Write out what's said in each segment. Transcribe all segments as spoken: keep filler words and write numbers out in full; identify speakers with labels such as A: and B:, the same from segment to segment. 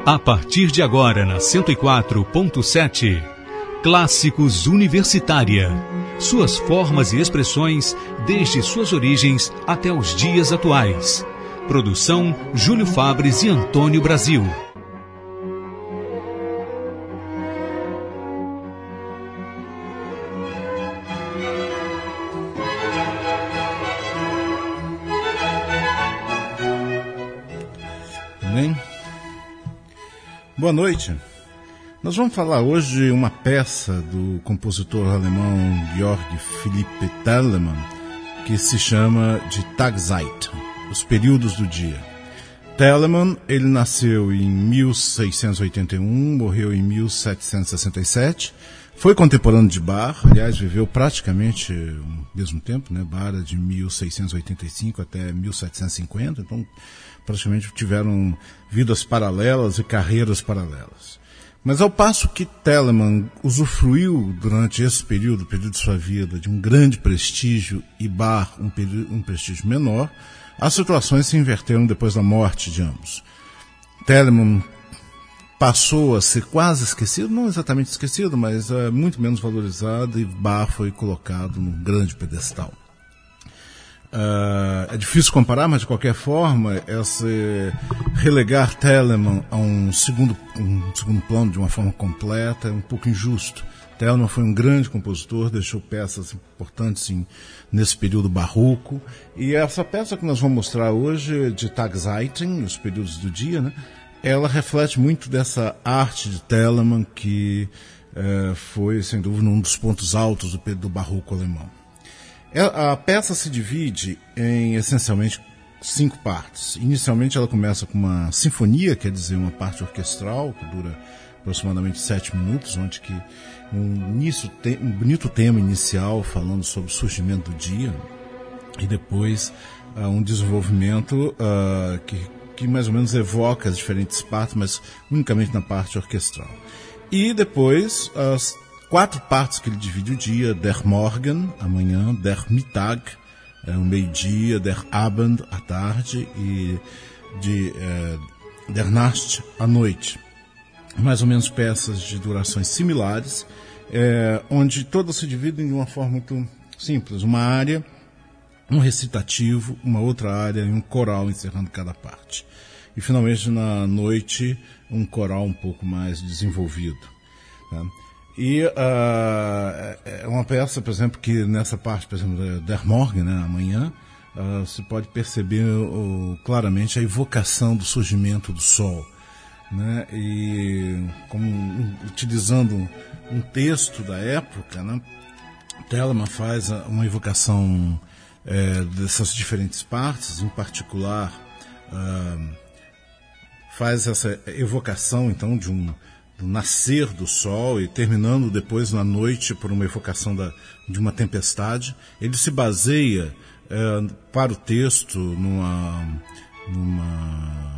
A: A partir de agora, na cento e quatro ponto sete, Clássicos Universitária. Suas formas e expressões, desde suas origens até os dias atuais. Produção Júlio Fabres e Antônio Brasil.
B: Bem, boa noite. Nós vamos falar hoje de uma peça do compositor alemão Georg Philipp Telemann, que se chama de Tagzeit, os períodos do dia. Telemann, ele nasceu em mil seiscentos e oitenta e um, morreu em mil setecentos e sessenta e sete, foi contemporâneo de Bach, aliás, viveu praticamente ao mesmo tempo, né? Bach era de mil seiscentos e oitenta e cinco até mil setecentos e cinquenta, então praticamente tiveram vidas paralelas e carreiras paralelas. Mas ao passo que Telemann usufruiu durante esse período, o período de sua vida, de um grande prestígio e Bach um, período, um prestígio menor, as situações se inverteram depois da morte de ambos. Telemann passou a ser quase esquecido, não exatamente esquecido, mas é, muito menos valorizado, e Bach foi colocado num grande pedestal. Uh, é difícil comparar, mas de qualquer forma, esse relegar Telemann a um segundo, um segundo plano de uma forma completa é um pouco injusto. Telemann foi um grande compositor, deixou peças importantes em, nesse período barroco, e essa peça que nós vamos mostrar hoje, de Tagzeiten, os períodos do dia, né, ela reflete muito dessa arte de Telemann, que uh, foi, sem dúvida, um dos pontos altos do período barroco alemão. A peça se divide em, essencialmente, cinco partes. Inicialmente ela começa com uma sinfonia, quer dizer, uma parte orquestral, que dura aproximadamente sete minutos, onde que um, início, um bonito tema inicial falando sobre o surgimento do dia, e depois uh, um desenvolvimento uh, que, que mais ou menos evoca as diferentes partes, mas unicamente na parte orquestral. E depois as quatro partes que ele divide o dia: Der Morgen, amanhã; Der Mittag, é, o meio-dia; Der Abend, à tarde; e de, é, Der Nacht, à noite. Mais ou menos peças de durações similares, é, onde todas se dividem de uma forma muito simples. Uma área, um recitativo, uma outra área e um coral encerrando cada parte. E finalmente na noite, um coral um pouco mais desenvolvido. Tá? E uh, é uma peça, por exemplo, que nessa parte, por exemplo, Der Morgen, né, amanhã, uh, se pode perceber uh, claramente a evocação do surgimento do sol, né, e como um, utilizando um texto da época, né, Telemann faz uma evocação é, dessas diferentes partes, em particular uh, faz essa evocação, então, de um do nascer do sol, e terminando depois na noite por uma evocação da, de uma tempestade. Ele se baseia é, para o texto numa, numa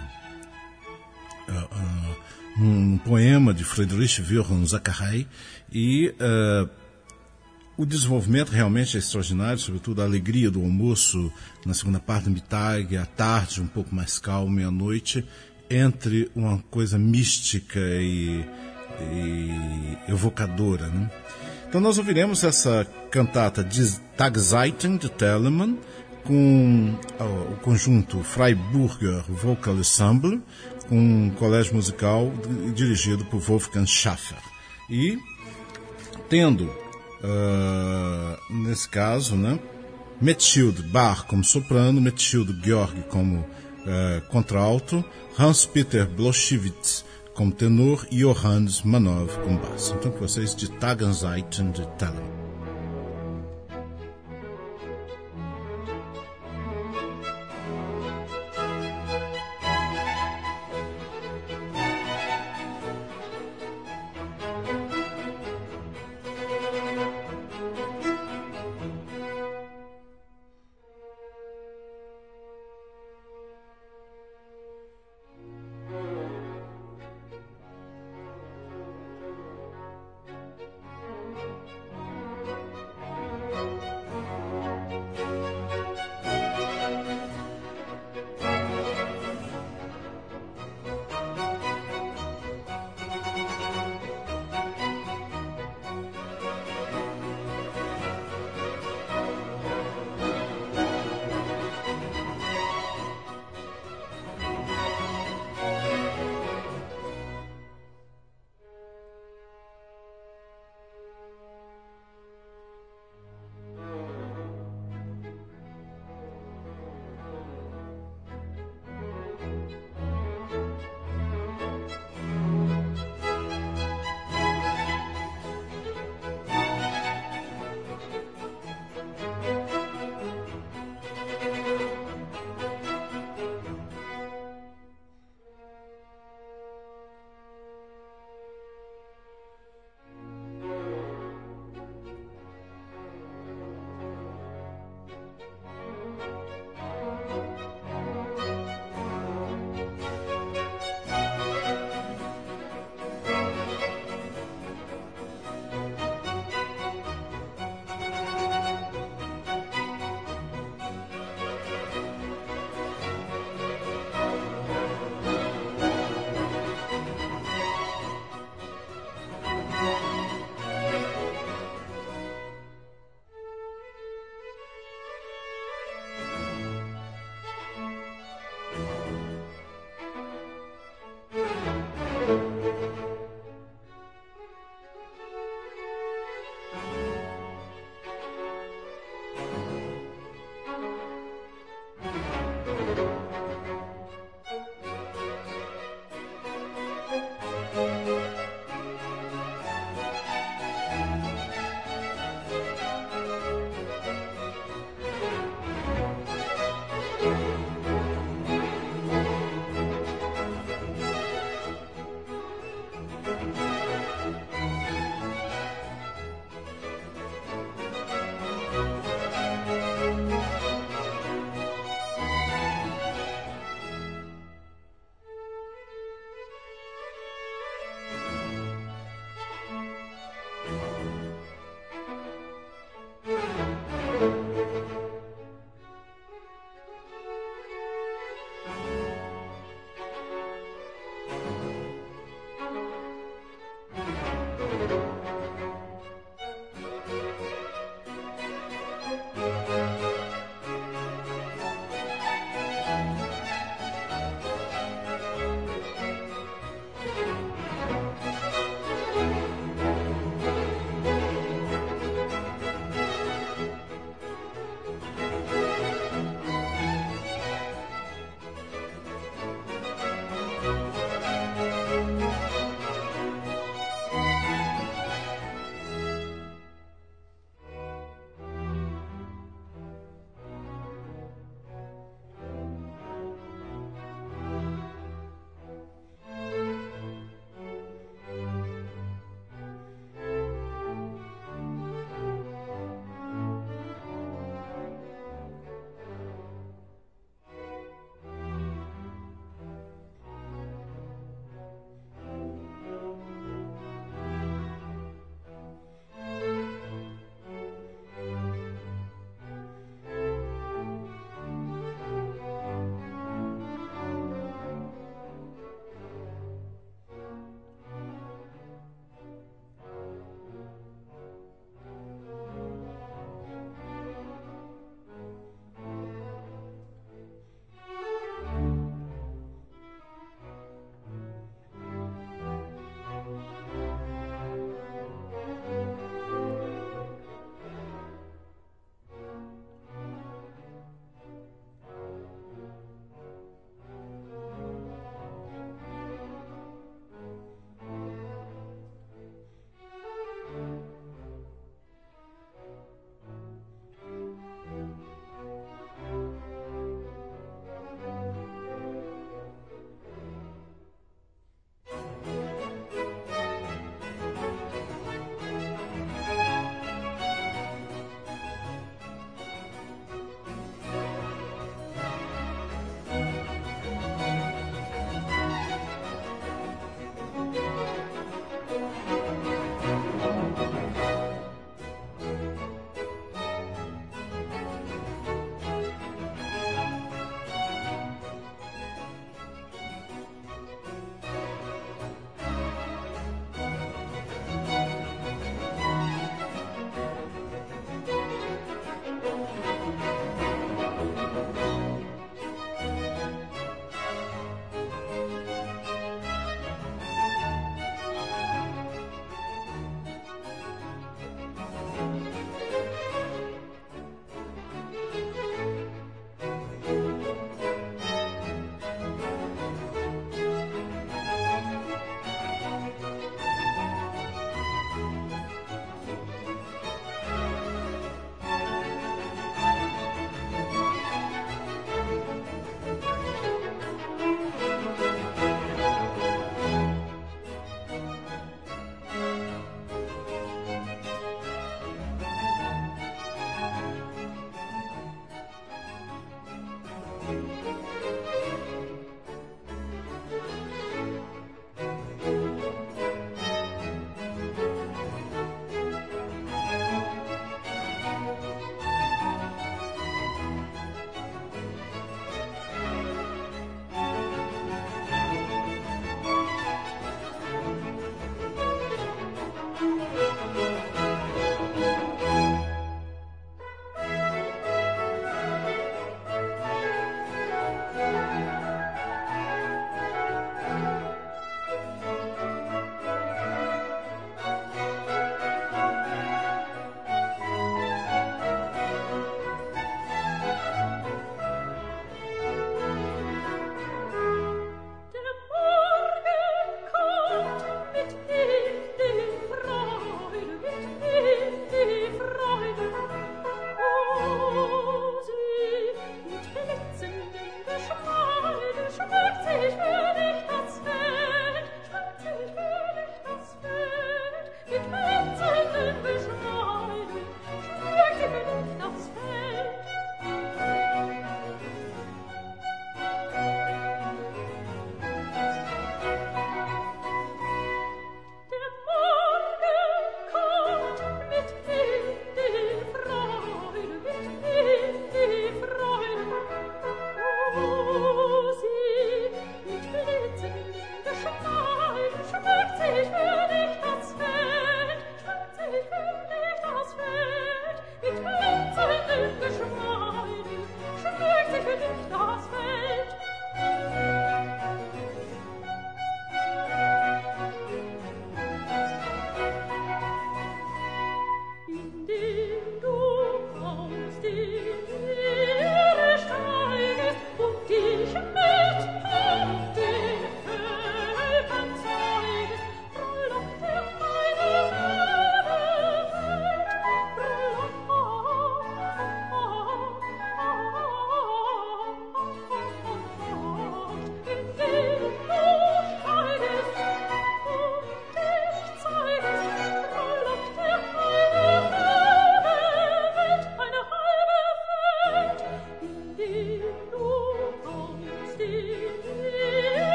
B: uh, uh, num poema de Friedrich Wilhelm Zacharias, e uh, o desenvolvimento realmente é extraordinário, sobretudo a alegria do almoço na segunda parte do Mittag, à tarde um pouco mais calmo, meia-noite, entre uma coisa mística e, e evocadora, né? Então nós ouviremos essa cantata de Tagzeiten, de Telemann, com oh, o conjunto Freiburger Vocal Ensemble, com um colégio musical dirigido por Wolfgang Schaffer. E tendo, uh, nesse caso, né, Methilde Bach como soprano, Methilde Georg como Uh, contralto, Hans-Peter Bloschewitz como tenor e Johannes Manov como baixo. Então, com vocês, de Tagzeiten de Telemann.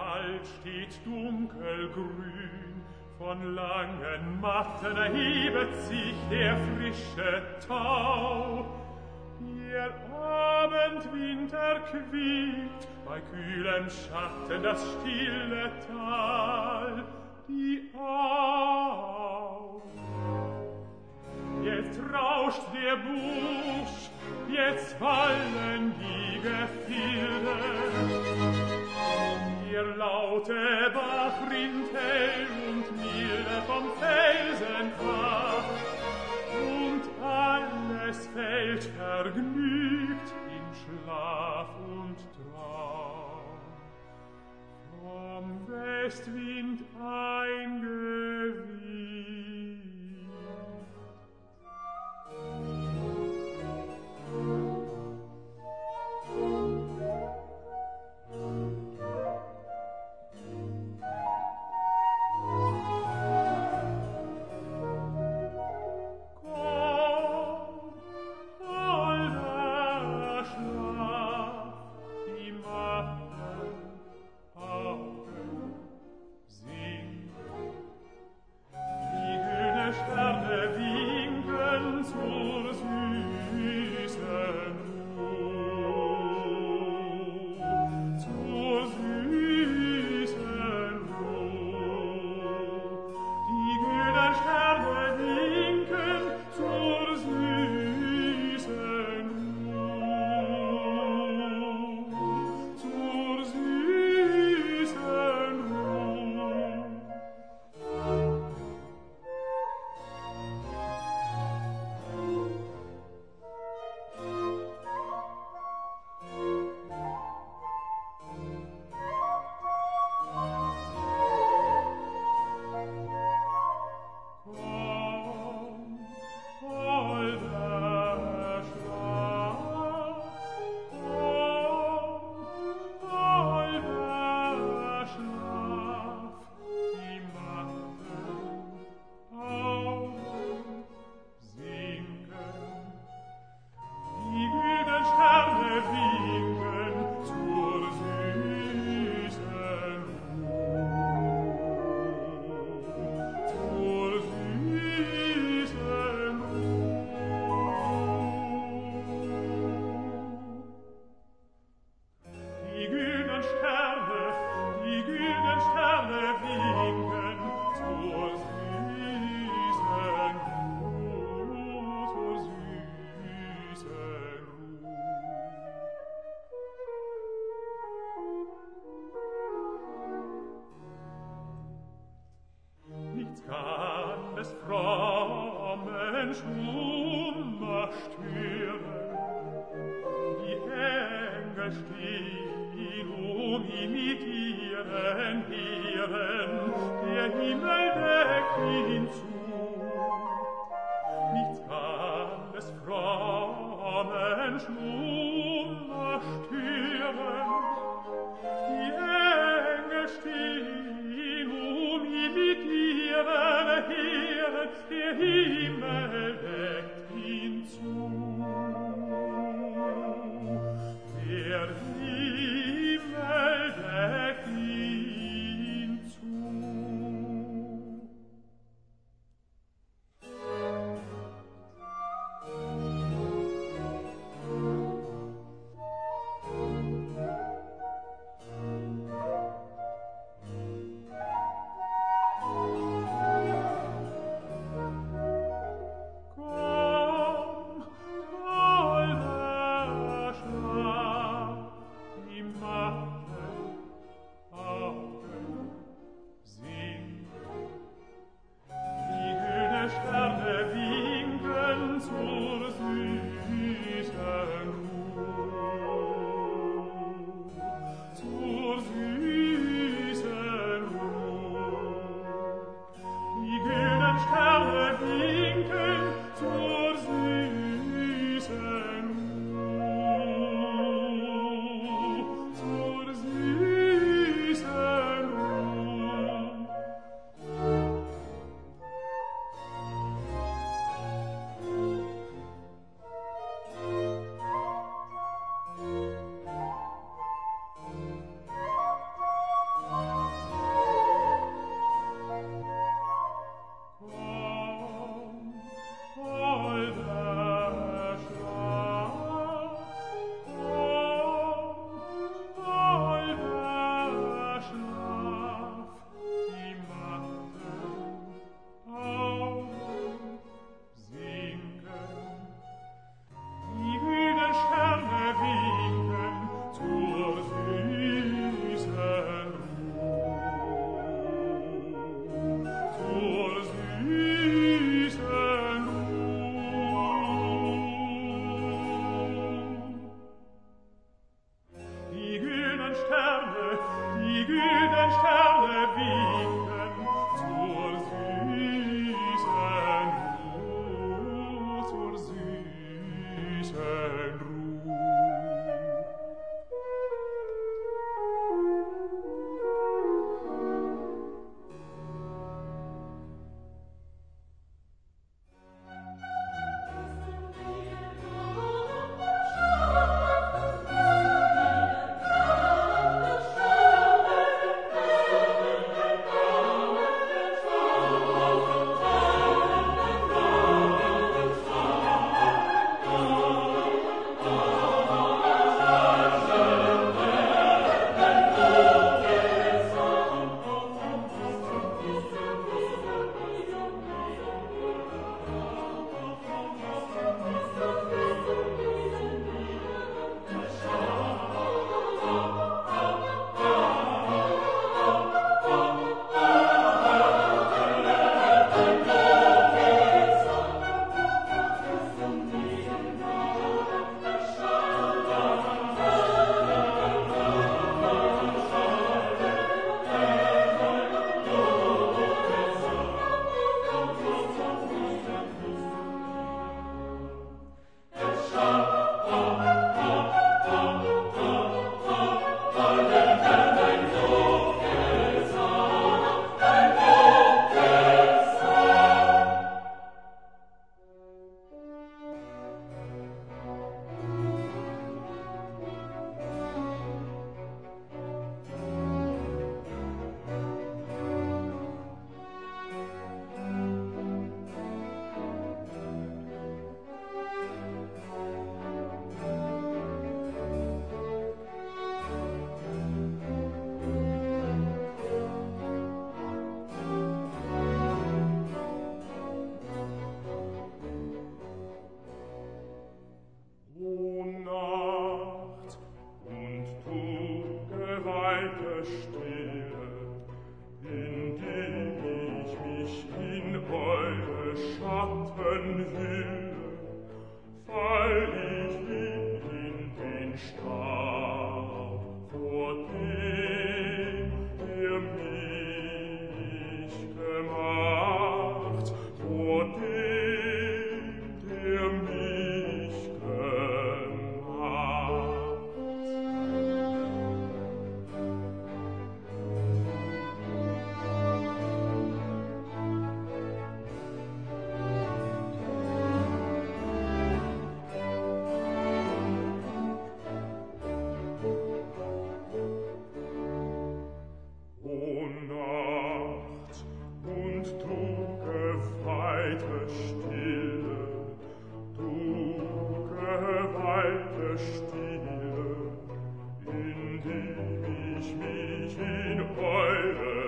C: Wald steht dunkelgrün, von langen Matten erhebet sich der frische Tau. Der Abendwind erquickt bei kühlem Schatten das stille Tal, die Au. Jetzt rauscht der Busch, jetzt fallen die Gefilde. Der laute Bach rinnt hell und milde vom Felsen ab, und alles fällt vergnügt in Schlaf und Traum. Vom Westwind eingeweht.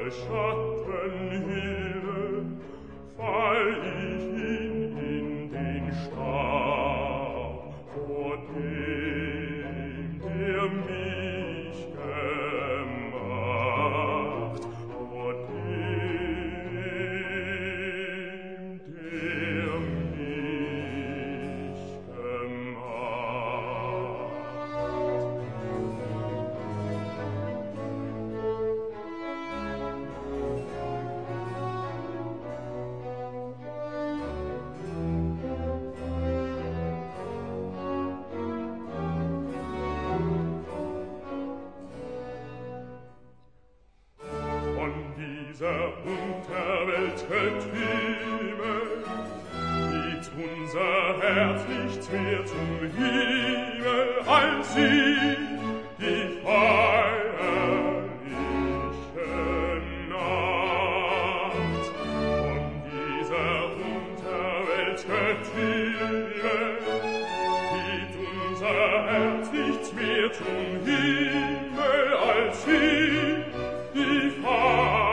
C: Schattenhöhle fall ich hin in den Staub vor dem, der mich gemacht, vor dem, der mich dieser Unterwelt getümmelt, geht unser Herz nichts mehr zum Himmel als sie, die feierliche Nacht. Von dieser Unterwelt getümmelt, geht unser Herz nichts mehr zum Himmel als sie, die feierliche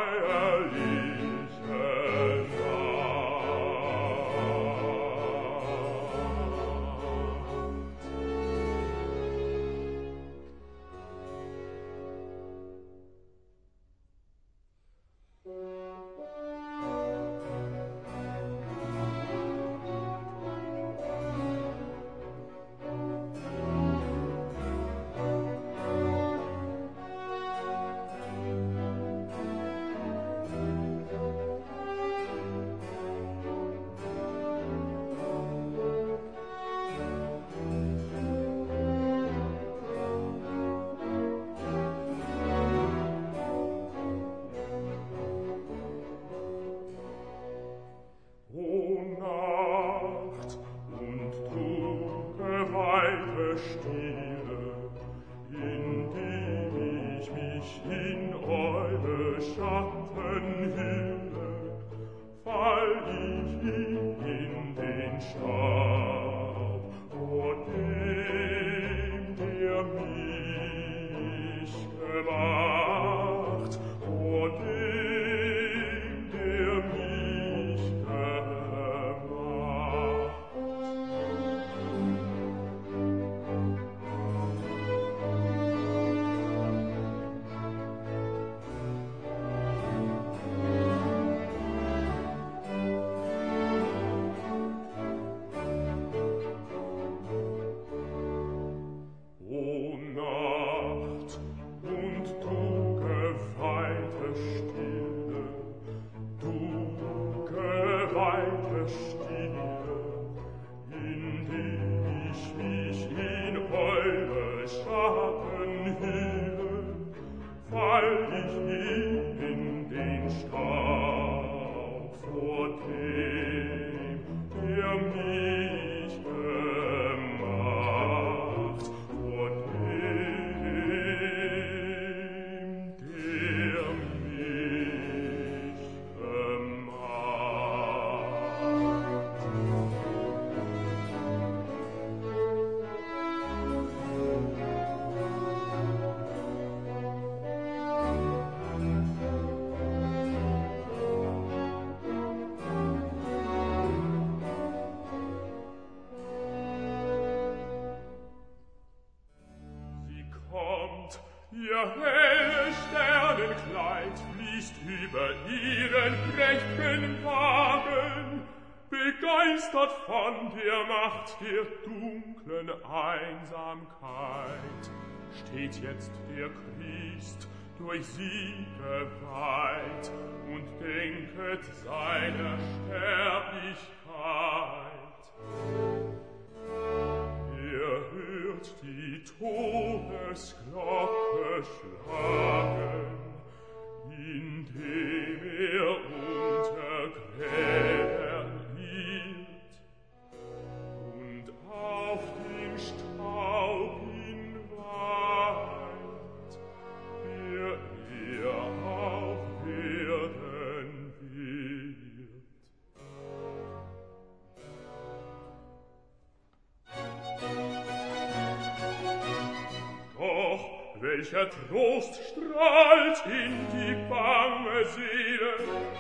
C: Ihr helles Sternenkleid fließt über ihren prächtigen Wagen, begeistert von der Macht der dunklen Einsamkeit. Steht jetzt der Christ durch sie geweiht und denket seiner Sterblichkeit. Er hört die Todesglocke schlagen, indem er unter Gräbern liegt und auf den Staub hinweint, der er auch werden wird. Doch welcher Troststrahl strahlt in die bange Seele.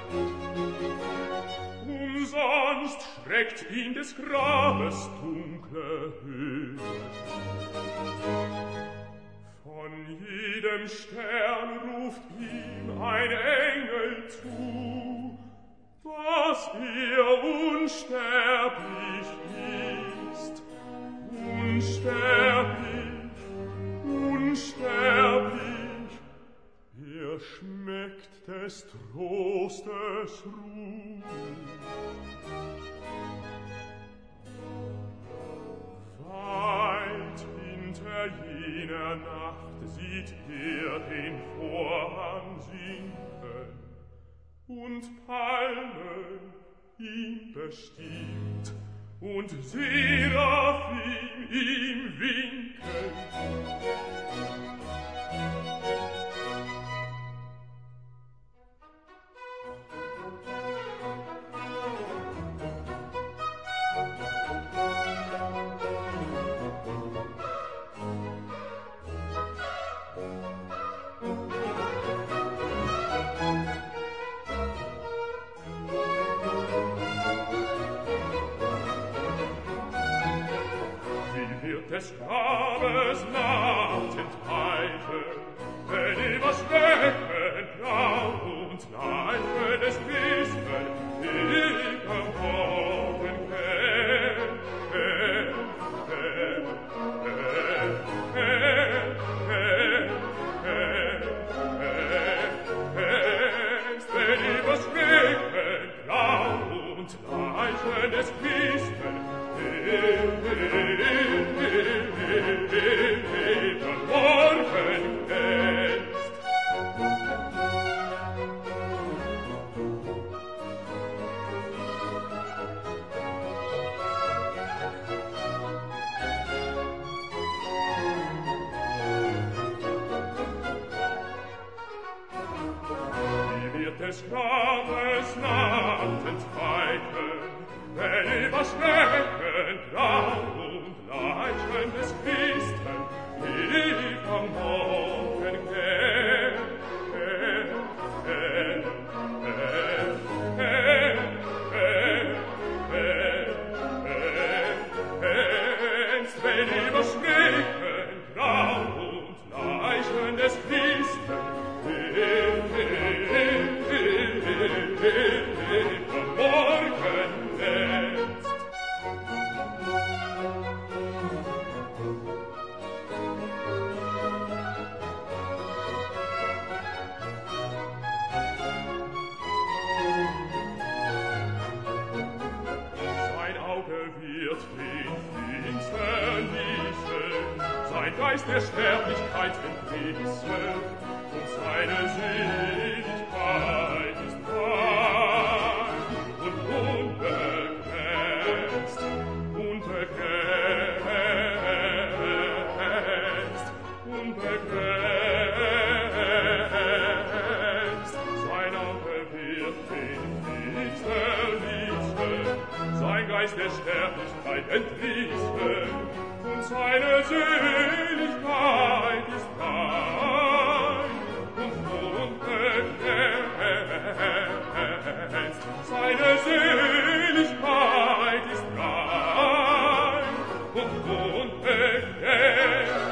C: Umsonst schreckt ihn des Grabes dunkle Höhe. Von jedem Stern ruft ihm ein Engel zu, dass er unsterblich ist, unsterblich, unsterblich. Er schmeckt des Trostes Ruhe. Weit hinter jener Nacht sieht er den Vorhang sinken und Palmen ihm bestimmt und Seraphim ihm winken. Des Grabes Nacht enthalten, wenn übers Becken blau und Leiche des Wissen ewig am Morgen hell, hell, hell, hell, hell, hell, hell, hell, wenn übers Becken blau und Leiche des Wissen hell, hell, des Grabes Nacht entweichen, wenn übers Becken grau und Leichen des Christen lieb am Morgen hell, hell, hell, hell, hell, hell, hell, hell, hell, wenn übers Becken grau und Leichen des Christen hell, hell, am Morgen jetzt. Sein Auge wird den Finstern ließen, sein Geist der Sterblichkeit entrissen, und seine Seligkeit ist rein und unbegrenzt, unbegrenzt, unbegrenzt. Sein Auge wird den Finstern ließen, sein Geist der Sterblichkeit entrissen, und seine Seligkeit ist rein und unbegrenzt. Seine Seligkeit ist rein und unbegrenzt.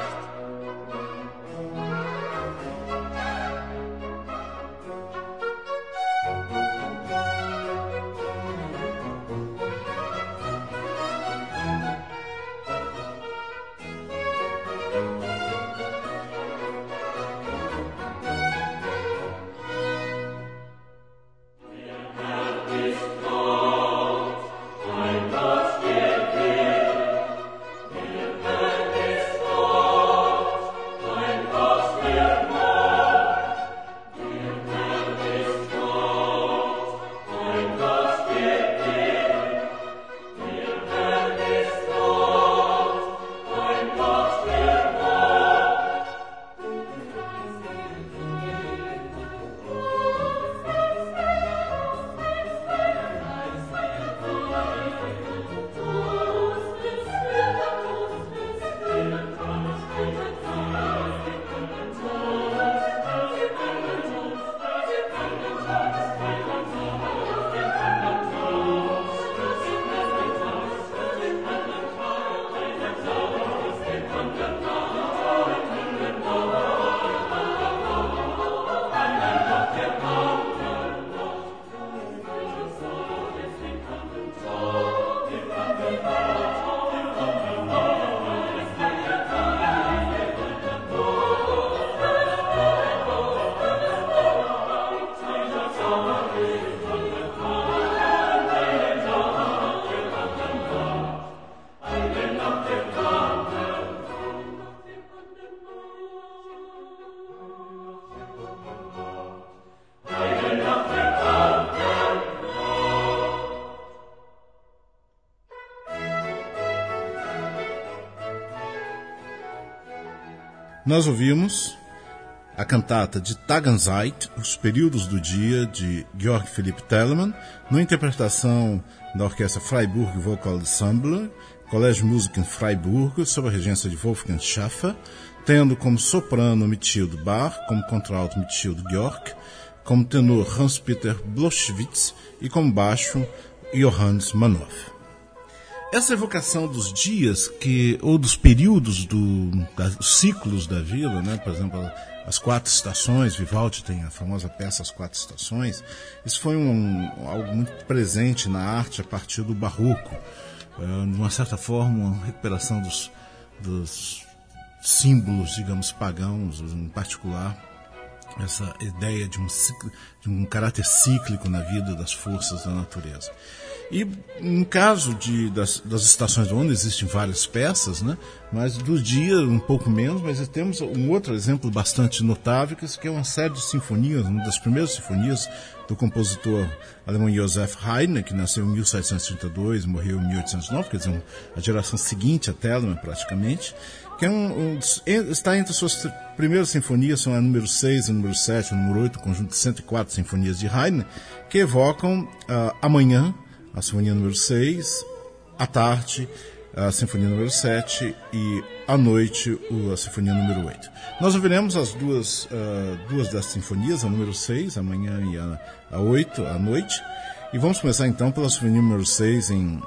B: Nós ouvimos a cantata de Tagenzeit, Os Períodos do Dia, de Georg Philipp Telemann, numa interpretação da Orquestra Freiburg Vocal Ensemble, Colégio Música em Freiburg, sob a regência de Wolfgang Schaffer, tendo como soprano Mathilde Bach, como contralto Mathilde Georg, como tenor Hans-Peter Bloschwitz e como baixo Johannes Manoff. Essa evocação dos dias que, ou dos períodos, do, dos ciclos da vida, né? Por exemplo, as quatro estações, Vivaldi tem a famosa peça As Quatro Estações, isso foi um, algo muito presente na arte a partir do Barroco, uh, de uma certa forma, uma recuperação dos, dos símbolos, digamos, pagãos, em particular, essa ideia de um, ciclo, de um caráter cíclico na vida das forças da natureza. E no caso de, das, das estações do ano existem várias peças, né? Mas do dia um pouco menos, mas temos um outro exemplo bastante notável, que é uma série de sinfonias, uma das primeiras sinfonias do compositor alemão Joseph Haydn, que nasceu em mil setecentos e trinta e dois e morreu em mil oitocentos e nove, quer dizer, a geração seguinte a Telemann praticamente, que é um, um, está entre as suas primeiras sinfonias, são a número seis, a número sete, a número oito, um conjunto de cento e quatro sinfonias de Haydn, que evocam uh, amanhã, a Sinfonia número seis, à tarde, a Sinfonia número sete e à noite, a Sinfonia número oito. Nós ouviremos as duas, uh, duas das sinfonias, a número seis, amanhã, e a, a oito, à noite. E vamos começar então pela Sinfonia número seis em,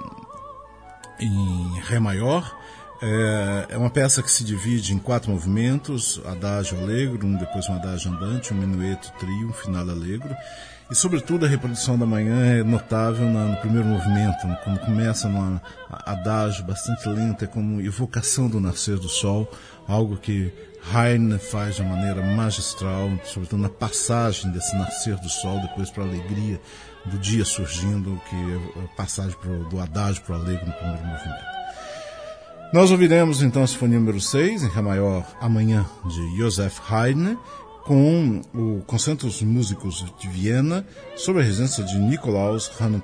B: em Ré maior. É uma peça que se divide em quatro movimentos, adagio allegro, um, depois um adagio andante, um minueto trio, um final allegro. E, sobretudo, a reprodução da manhã é notável no primeiro movimento, quando começa num adagio bastante lento, é como evocação do nascer do sol, algo que Haydn faz de uma maneira magistral, sobretudo na passagem desse nascer do sol, depois para a alegria do dia surgindo, que é a passagem pro, do adagio para o allegro no primeiro movimento. Nós ouviremos então a Sinfonia número seis, em Ré maior, amanhã, de Joseph Haydn, com o Concerto dos Músicos de Viena, sob a regência de Nikolaus Hahn.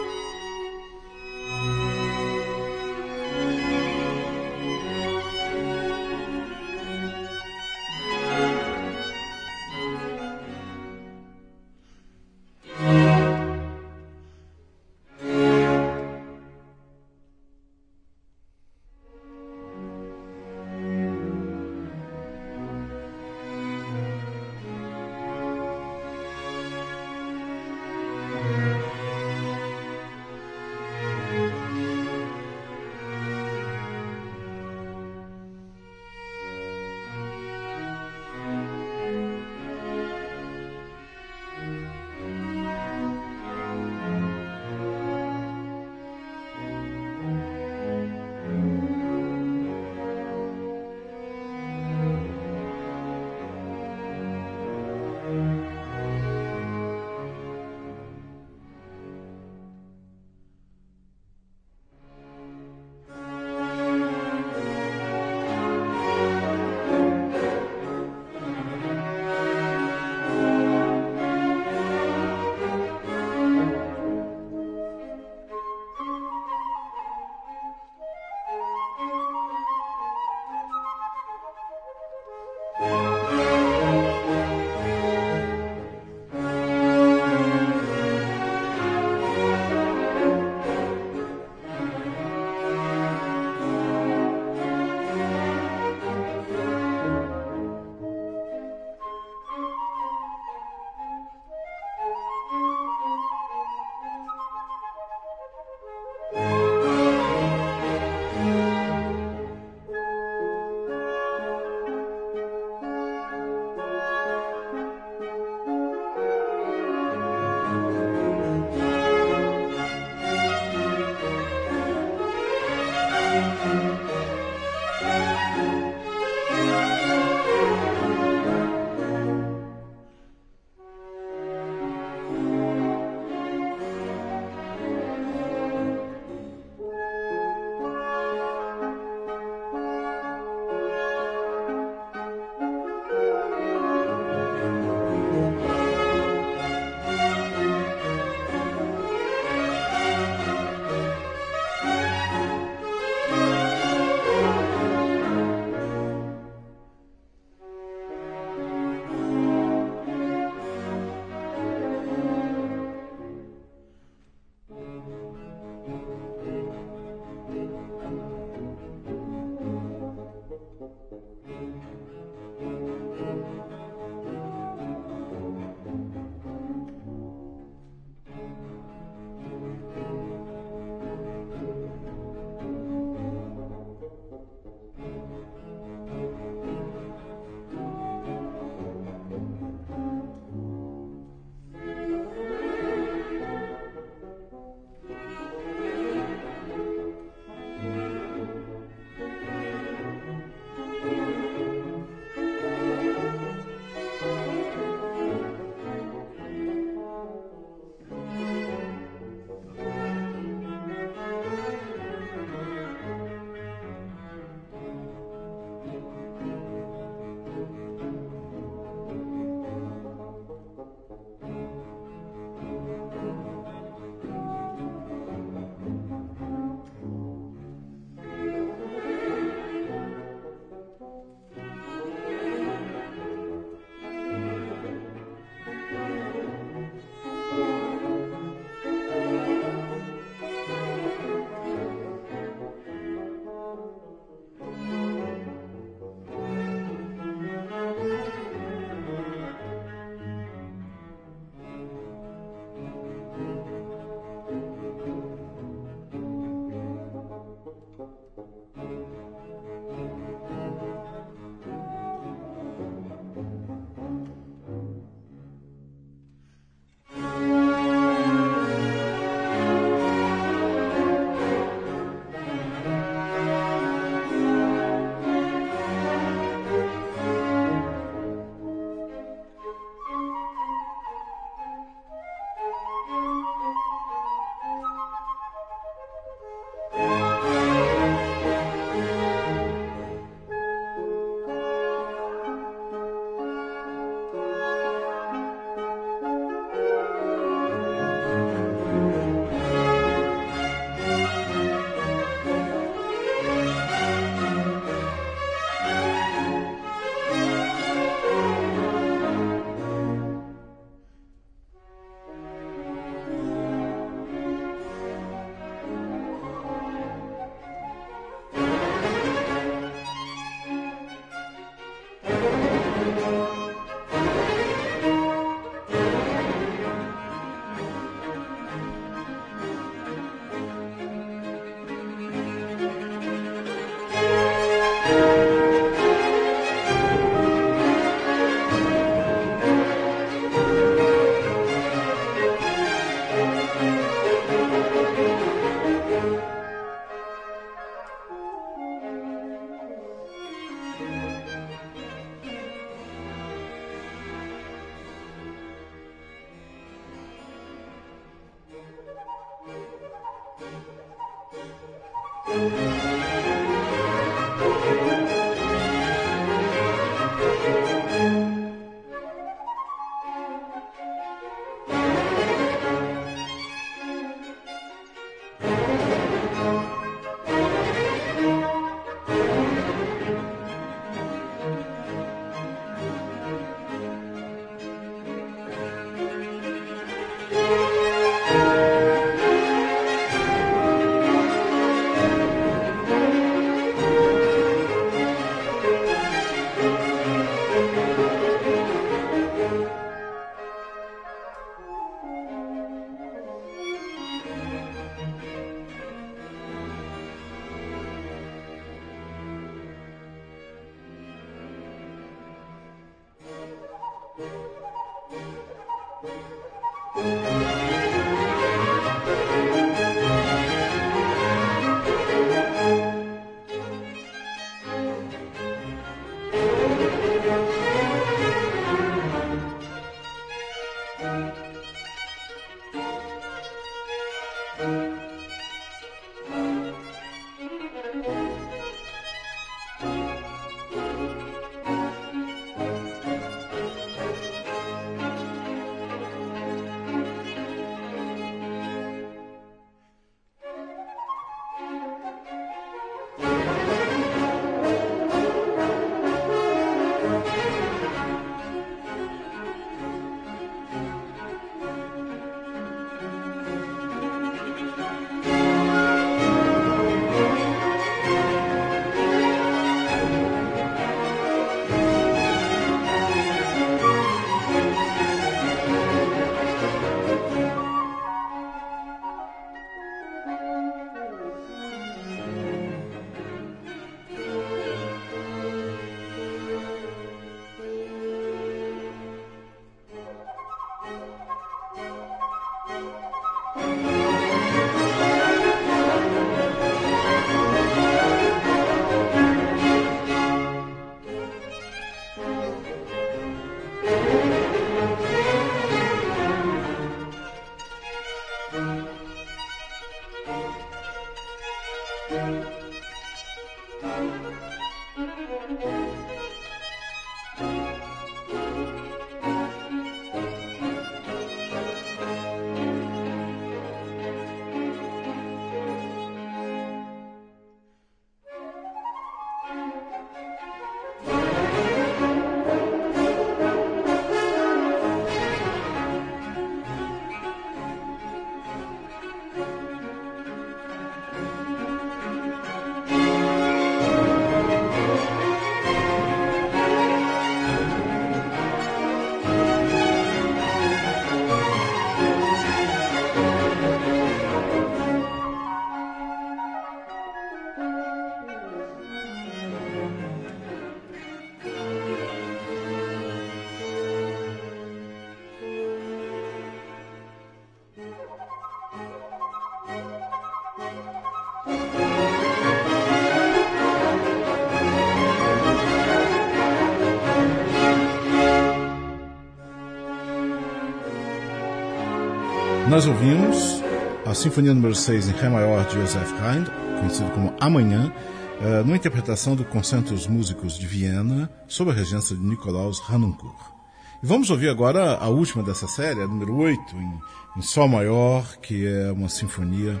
B: Nós ouvimos a Sinfonia número seis em Ré maior de Joseph Haydn, conhecido como Amanhã, uh, numa interpretação do Concertos Músicos de Viena, sob a regência de Nikolaus Harnoncourt. E vamos ouvir agora a última dessa série, a número oito, em, em Sol maior, que é uma sinfonia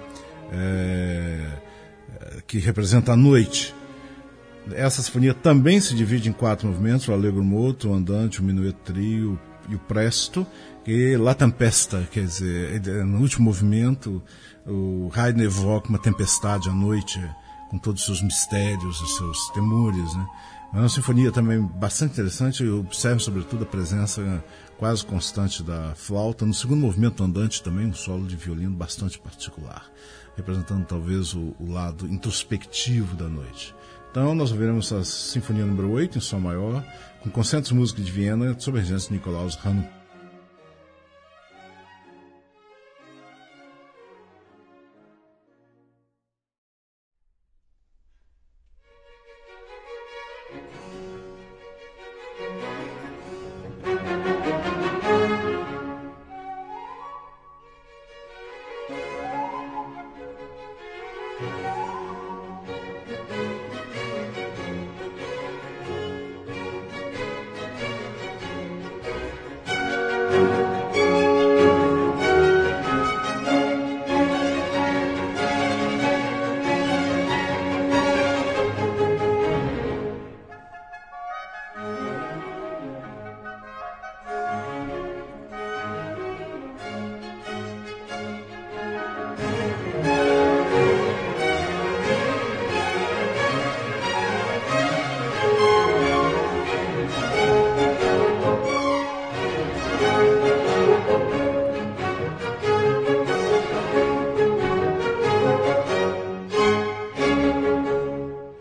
B: é, que representa a noite. Essa sinfonia também se divide em quatro movimentos: o Allegro moto, o Andante, o Minuet trio e o Presto, e La Tempesta, quer dizer, no último movimento, o Haydn evoca uma tempestade à noite, com todos os seus mistérios, os seus temores, né? É uma sinfonia também bastante interessante. Observe, sobretudo, a presença quase constante da flauta. No segundo movimento, Andante, também um solo de violino bastante particular, representando talvez o, o lado introspectivo da noite. Então, nós ouviremos a Sinfonia número oito, em Sol maior, com Concertos Músicos de Viena, sob a regência de Nikolaus Harnoncourt.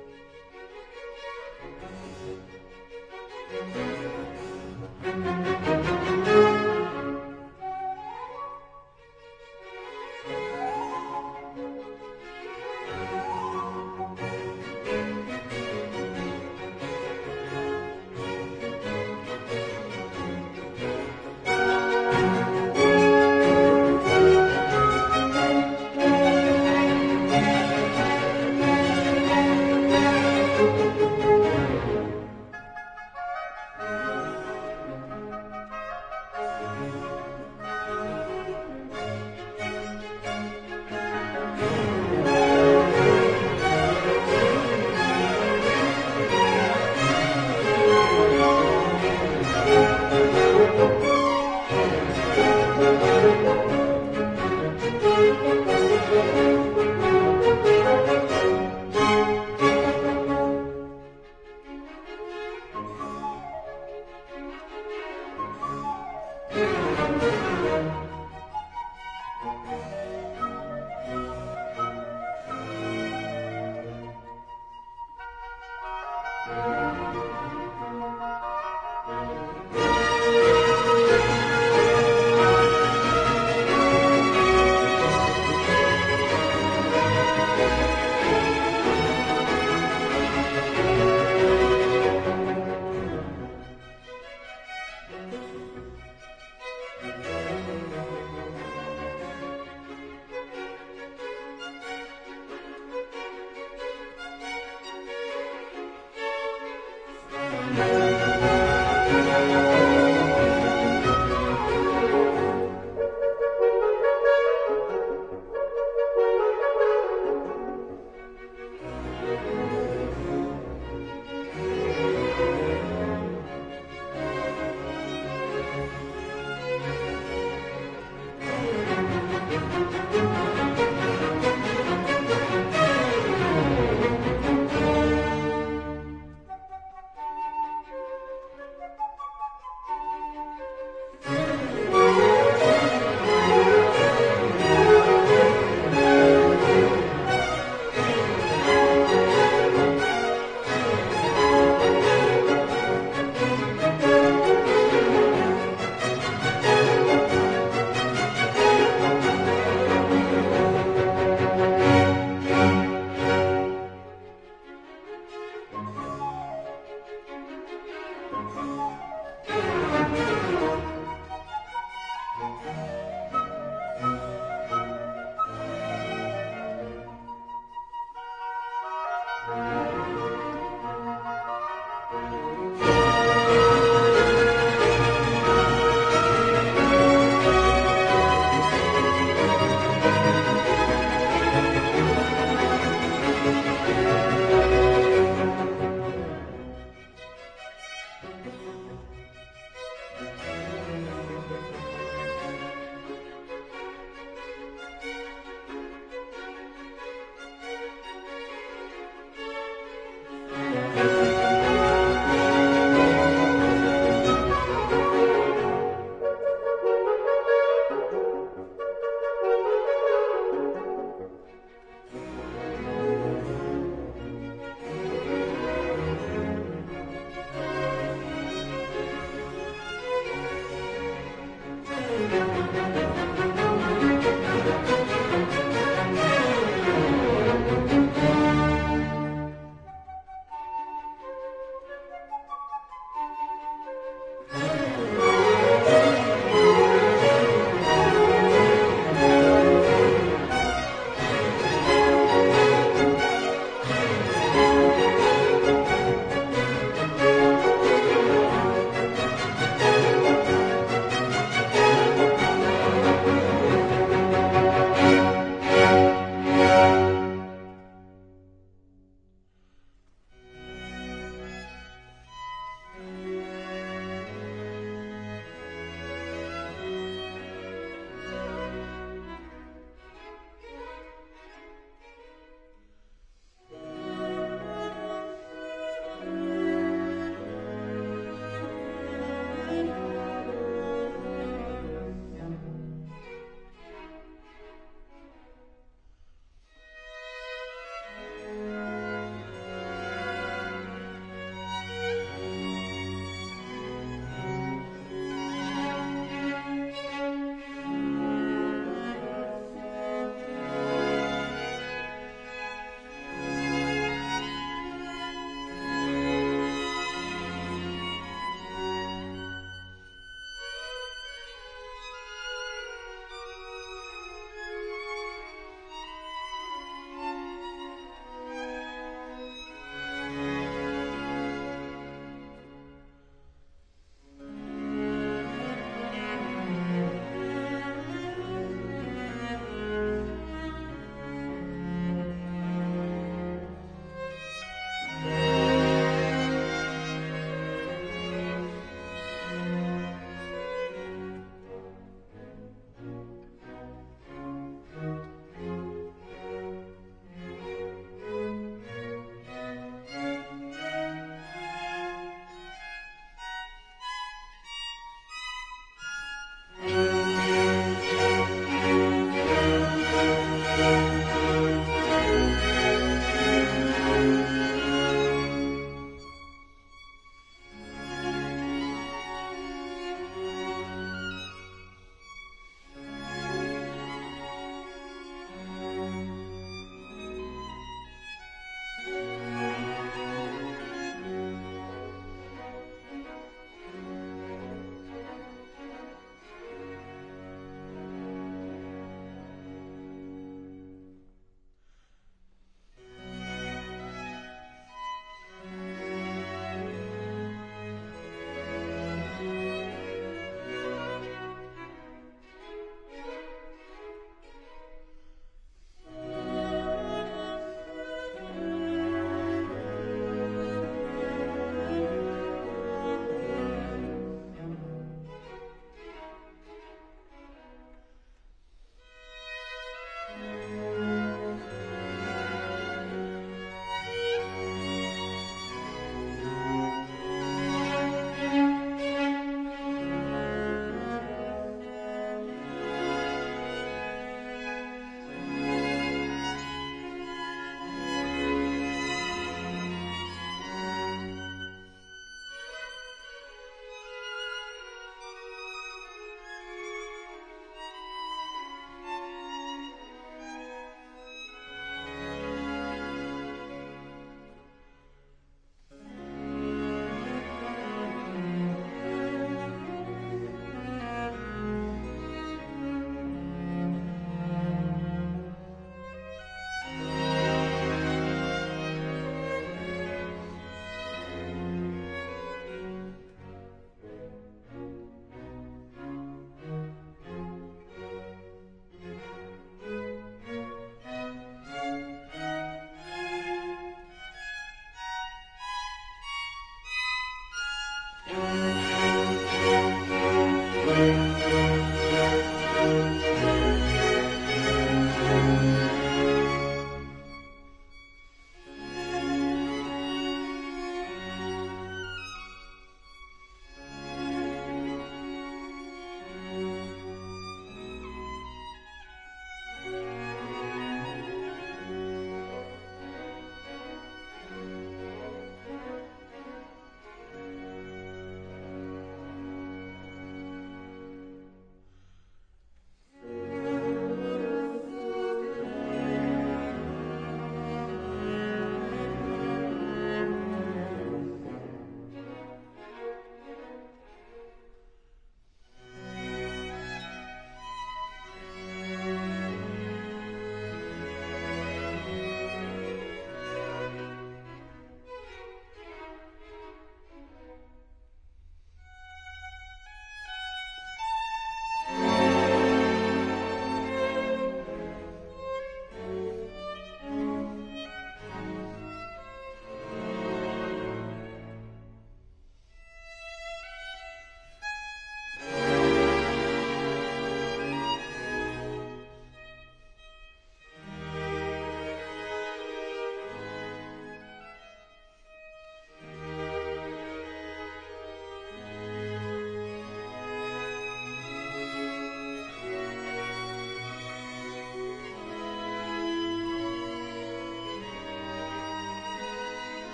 D: Música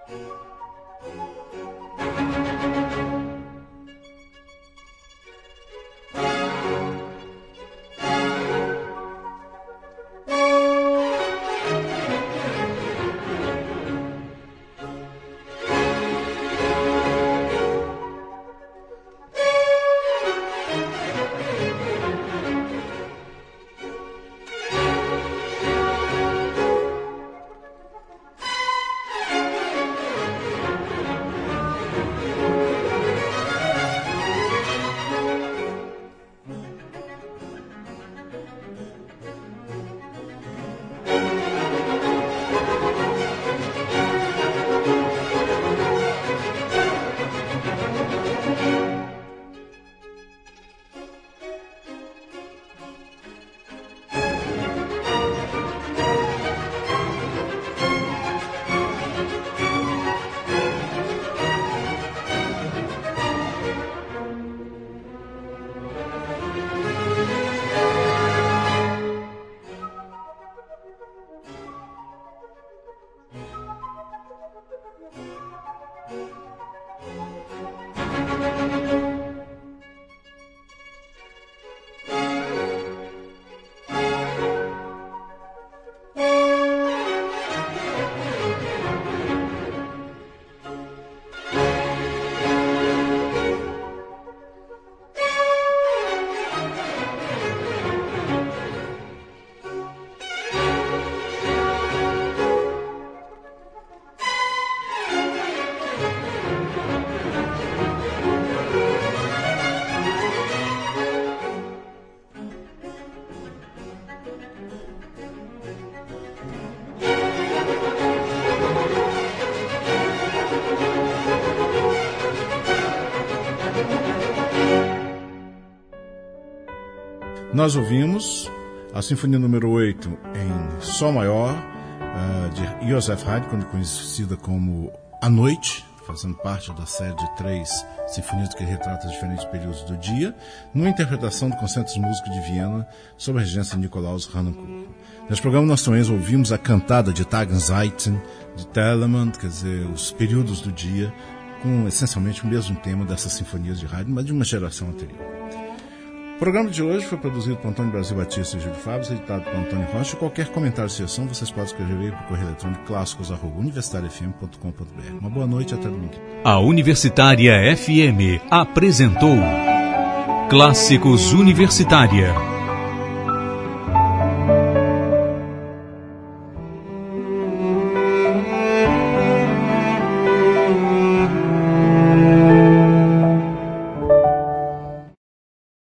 B: Nós ouvimos a Sinfonia número oito em Sol Maior, uh, de Joseph Haydn, conhecida como A Noite, fazendo parte da série de três sinfonias que retrata diferentes períodos do dia, numa interpretação do Concerto de Música de Viena, sob a regência de Nikolaus Harnoncourt. Neste programa nós também ouvimos a cantada de Tageszeiten, de Telemann, quer dizer, os períodos do dia, com essencialmente o mesmo tema dessas sinfonias de Haydn, mas de uma geração anterior. O programa de hoje foi produzido por Antônio Brasil Batista e Júlio Fábio, editado por Antônio Rocha. Qualquer comentário ou sugestão, vocês podem escrever para o correio eletrônico clássicos arroba universitária f m ponto com ponto b r. Uma boa noite e até domingo.
A: A Universitária F M apresentou Clássicos Universitária.